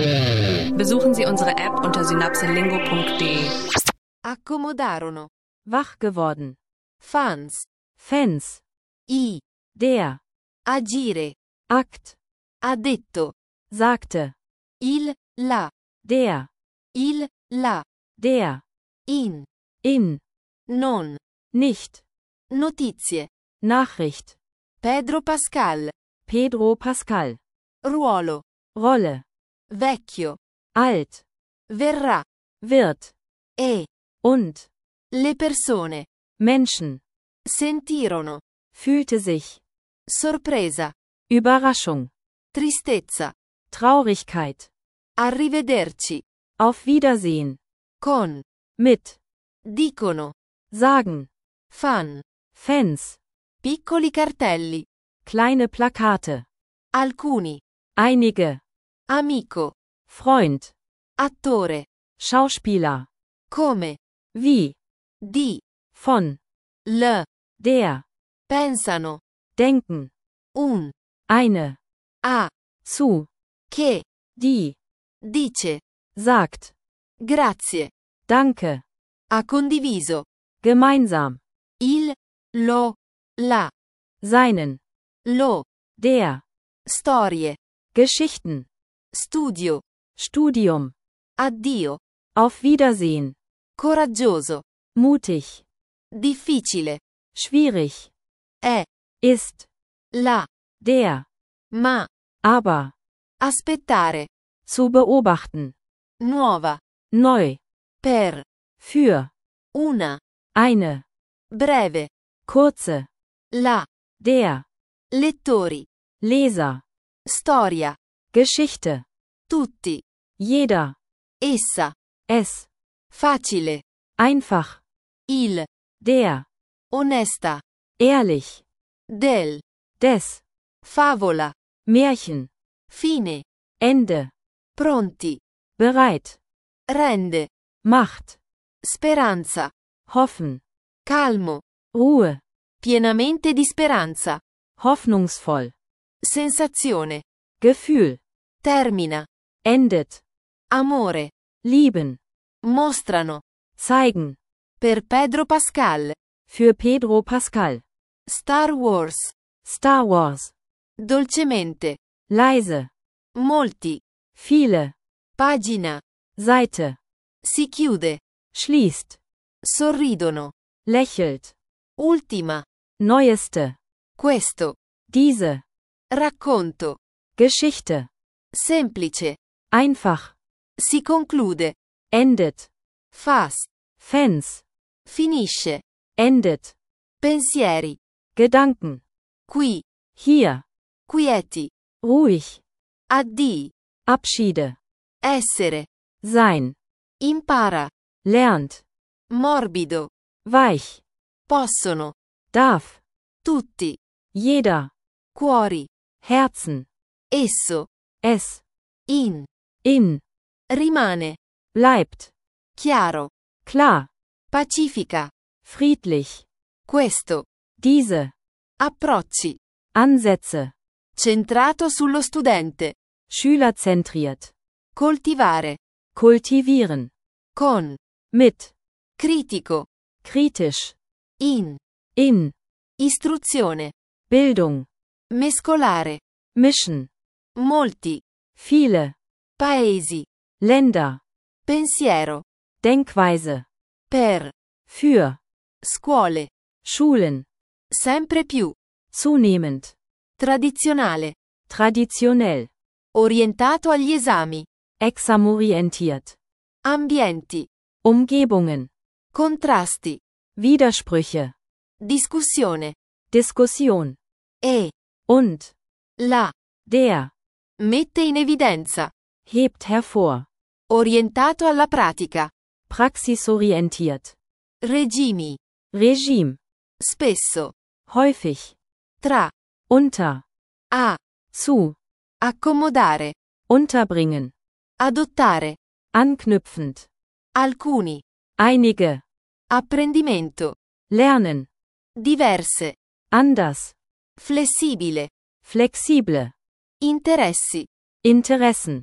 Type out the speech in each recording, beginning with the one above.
Besuchen Sie unsere App unter synapselingo.de. Accomodarono. Wach geworden. Fans. Fans. I. Der. Agire. Akt. Ha detto. Sagte. Il. La. Der. Il. La. Der. In. In. Non. Nicht. Notizie. Nachricht. Pedro Pascal. Pedro Pascal. Ruolo. Rolle. Vecchio. Alt. Verrà. Wird. E. Und. Le persone. Menschen. Sentirono. Fühlte sich. Sorpresa. Überraschung. Tristezza. Traurigkeit. Arrivederci. Auf Wiedersehen. Con. Mit. Dicono. Sagen. Fan. Fans. Piccoli cartelli. Kleine Plakate. Alcuni. Einige. Amico. Freund. Attore. Schauspieler. Come. Wie. Di. Von. L. Der. Pensano. Denken. Un. Eine. A. Zu. Che. Die. Dice. Sagt. Grazie. Danke. Ha condiviso. Gemeinsam. Il. Lo. La. Seinen. Lo. Der. Storie. Geschichten. Studio. Studium. Addio. Auf Wiedersehen. Coraggioso. Mutig. Difficile. Schwierig. È. Ist. La. Der. Ma. Aber. Aspettare. Zu beobachten. Nuova. Neu. Per. Für. Una. Eine. Breve. Kurze. La. Der. Lettori. Leser. Storia. Geschichte. Tutti. Jeder. Essa. Es. Facile. Einfach. Il. Der. Onesta. Ehrlich. Del. Des. Favola. Märchen. Fine. Ende. Pronti. Bereit. Rende. Macht. Speranza. Hoffen. Calmo. Ruhe. Pienamente di speranza. Hoffnungsvoll. Sensazione. Gefühl. Termina. Endet. Amore. Lieben. Mostrano. Zeigen. Per Pedro Pascal. Für Pedro Pascal. Star Wars. Star Wars. Dolcemente. Leise. Molti. Viele. Pagina. Seite. Si chiude. Schließt. Sorridono. Lächelt. Ultima. Neueste. Questo. Diese. Racconto. Geschichte. Semplice. Einfach. Si conclude. Endet. Fas. Fans. Finisce. Endet. Pensieri. Gedanken. Qui. Hier. Quieti. Ruhig. Addii. Abschiede. Essere. Sein. Impara. Lernt. Morbido. Weich. Possono. Darf. Tutti. Jeder. Cuori. Herzen. Esso. Es. In. In. Rimane. Bleibt. Chiaro. Klar. Pacifica. Friedlich. Questo. Diese. Approcci. Ansätze. Centrato sullo studente. Schülerzentriert. Coltivare. Kultivieren. Con. Mit. Critico. Kritisch. In. In. Istruzione. Bildung. Mescolare. Mischen. Molti. Viele. Paesi. Länder. Pensiero. Denkweise. Per. Für. Scuole. Schulen. Sempre più. Zunehmend. Tradizionale. Traditionell. Orientato agli esami. Examorientiert. Ambienti. Umgebungen. Contrasti. Widersprüche. Discussione. Diskussion. E. Und. La. Der. Mette in evidenza. Hebt hervor. Orientato alla pratica. Praxisorientiert. Regimi. Regime. Spesso. Häufig. Tra. Unter. A. Zu. Accomodare. Unterbringen. Adottare. Anknüpfend. Alcuni. Einige. Apprendimento. Lernen. Diverse. Anders. Flessibile. Flexible. Interessi. Interessen.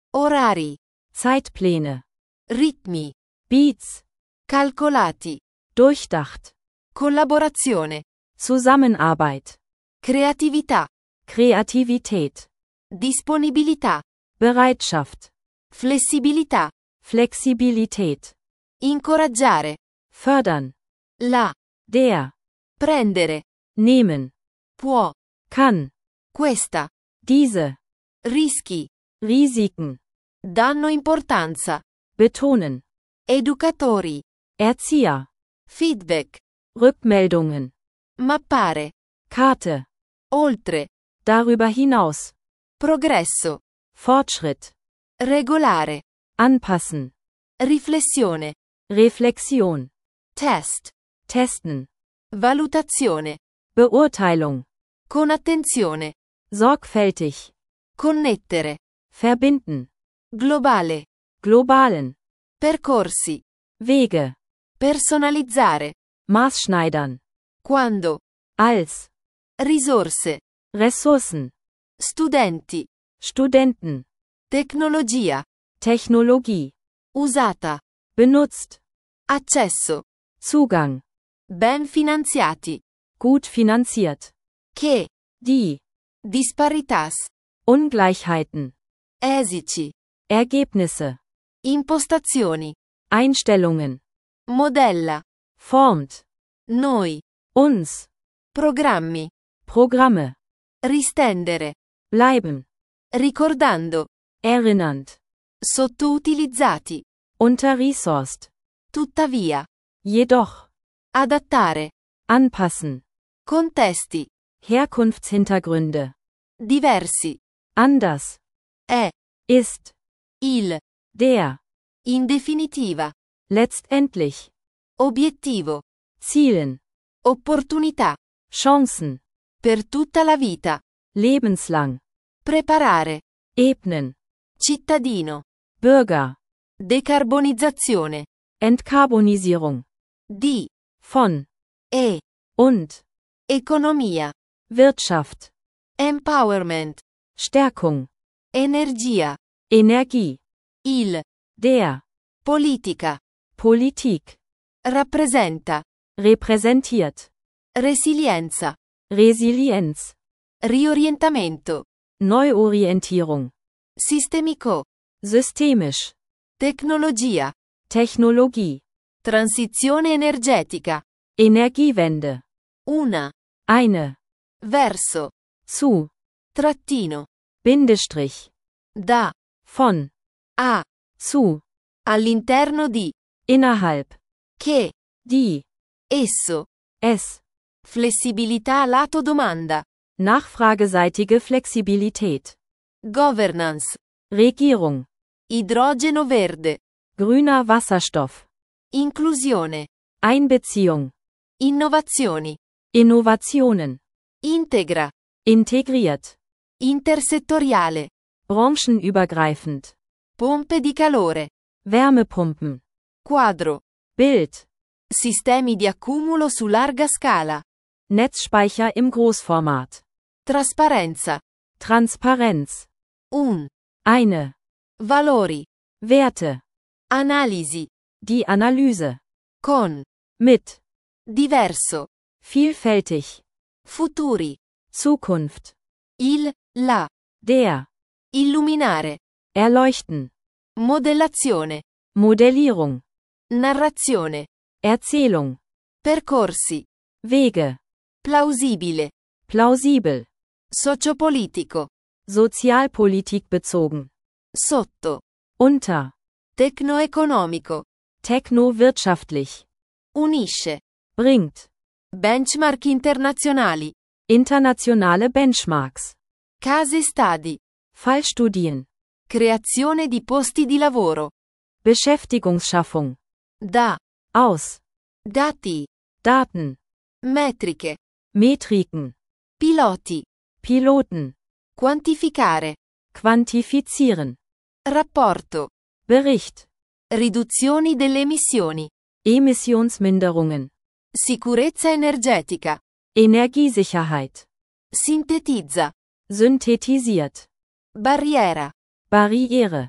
orari, Zeitpläne, ritmi, Beats, calcolati, durchdacht, collaborazione, Zusammenarbeit, creatività, Kreativität, disponibilità, Bereitschaft, flessibilità, Flexibilität, incoraggiare, fördern, la, der, prendere, nehmen, può, kann, questa, diese, rischi, Risiken, danno importanza, betonen, educatori, Erzieher, feedback, Rückmeldungen, mappare, Karte, oltre, darüber hinaus, progresso, Fortschritt, regolare, anpassen, riflessione, Reflexion, test, testen, valutazione, Beurteilung, con attenzione, sorgfältig, connettere, verbinden, globale, globalen, percorsi, Wege, personalizzare, maßschneidern, quando, als, risorse, Ressourcen, studenti, Studenten, tecnologia, Technologie, usata, benutzt, accesso, Zugang, ben finanziati, gut finanziert, che, die, disparitas, Ungleichheiten, esiti, Ergebnisse, impostazioni, Einstellungen, modella, formt, noi, uns, programmi, Programme, ristendere, bleiben, ricordando, erinnernd, sottoutilizzati, unterresourced, tuttavia, jedoch, adattare, anpassen, contesti, Herkunftshintergründe, diversi, anders, è, ist, il, der, in definitiva, letztendlich, obiettivo, Zielen, opportunità, Chancen, per tutta la vita, lebenslang, preparare, ebnen, cittadino, Bürger, decarbonizzazione, Entkarbonisierung, di, von, e, und, economia, Wirtschaft, empowerment, Stärkung, energia, Energie, il, der, politica, Politik, rappresenta, repräsentiert, resilienza, Resilienz, riorientamento, Neuorientierung, sistemico, systemisch, tecnologia, Technologie, transizione energetica, Energiewende, una, eine, verso, zu, trattino, Bindestrich, da, von, a, zu, all'interno di, innerhalb, che, die, esso, es, flessibilità lato domanda, nachfrageseitige Flexibilität, governance, Regierung, idrogeno verde, grüner Wasserstoff, inclusione, Einbeziehung, innovazioni, Innovationen, integra, integriert, intersettoriale, branchenübergreifend, pompe di calore, Wärmepumpen, quadro, Bild, sistemi di accumulo su larga scala, Netzspeicher im Großformat, trasparenza, Transparenz, un, eine, valori, Werte, analisi, die Analyse, con, mit, diverso, vielfältig, futuri, Zukunft, il, la, der, illuminare, erleuchten, modellazione, Modellierung, narrazione, Erzählung, percorsi, Wege, plausibile, plausibel, sociopolitico, Sozialpolitik bezogen, sotto, unter, tecnoeconomico, technowirtschaftlich, unisce, bringt, benchmark internazionali, internationale Benchmarks, case stadi, Fallstudien, creazione di posti di lavoro, Beschäftigungsschaffung, da, aus, dati, Daten, metriche, Metriken, piloti, Piloten, quantificare, quantifizieren, rapporto, Bericht, riduzioni delle emissioni, Emissionsminderungen, sicurezza energetica, Energiesicherheit, sintetizza, synthetisiert, barriera, Barriere,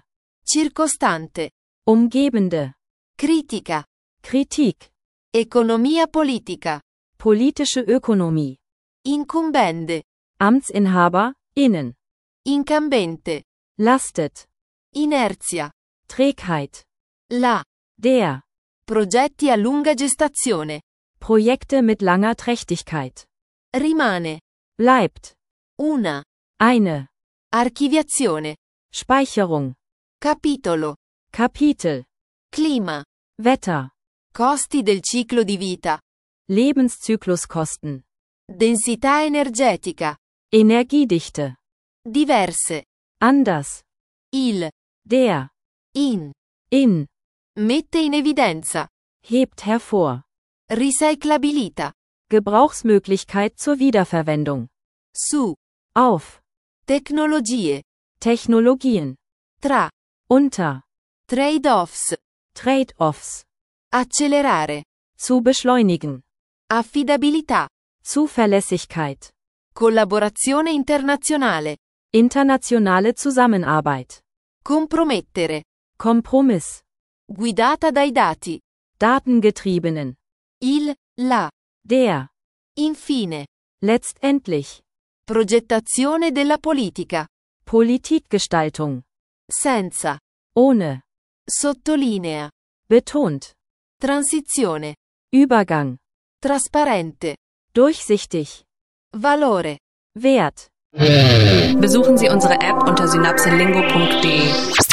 circostante, Umgebende. critica, Kritik. economia politica, Politische Ökonomie. incumbende, Amtsinhaber, innen. incambente, Lastet. inerzia, Trägheit. la, Der. progetti a lunga gestazione, Projekte mit langer Trächtigkeit. rimane, Bleibt. una, Eine. archiviazione, Speicherung. capitolo, Kapitel. clima, Wetter. costi del ciclo di vita, Lebenszykluskosten. densità energetica, Energiedichte. diverse, Anders. il, Der. in, In. mette in evidenza, Hebt hervor. recyclabilità, Gebrauchsmöglichkeit zur Wiederverwendung. su, Auf. tecnologie, Technologien. tra, Unter. trade-offs, Trade-offs. accelerare, Zu beschleunigen. affidabilità, Zuverlässigkeit. collaborazione internazionale, Internationale Zusammenarbeit. compromettere, Kompromiss. guidata dai dati, Datengetriebenen. il, la, Der. infine, Letztendlich. progettazione della politica, Politikgestaltung. senza, Ohne. sottolinea, Betont. transizione, Übergang. trasparente, Durchsichtig. valore. Wert. Besuchen Sie unsere App unter synapselingo.de.